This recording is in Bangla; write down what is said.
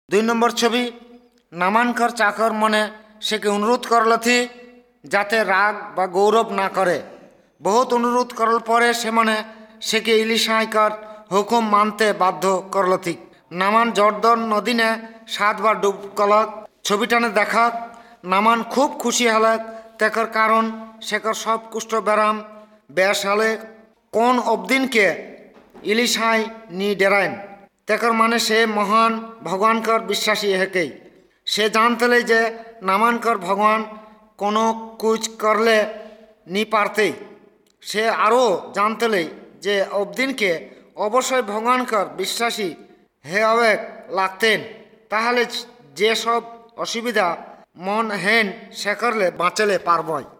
দুই নম্বর ছবি, নামানকর চাকর মনে সেকে অনুরোধ করলথি যাতে রাগ বা গৌরব না করে। বহুত অনুরোধ করল পরে সে মনে সেকে ইলিশাইকর হুকুম মানতে বাধ্য করলথি। নামান জর্দন নদীনে 7 বার ডুব কলক। ছবিটানে দেখাক নামান খুব খুশি হলেক, তেকর কারণ সেকর সব কুষ্ঠ ব্যারাম ব্যাস হলে কোন অবদিনকে ইলিশাই নি ডেরাইন। তেকর মানে সে মহান ভগবানকর বিশ্বাসী হেকেই। সে জানতেলে যে নামানকর ভগবান কোনো কুচ করলে নি পারতেই। সে আরও জানতেলে যে অবদিনকে অবশ্যই ভগবানকর বিশ্বাসী হে অবেক লাগতেন, তাহলে যে সব অসুবিধা মন হেন সে করলে বাঁচলে পারবই।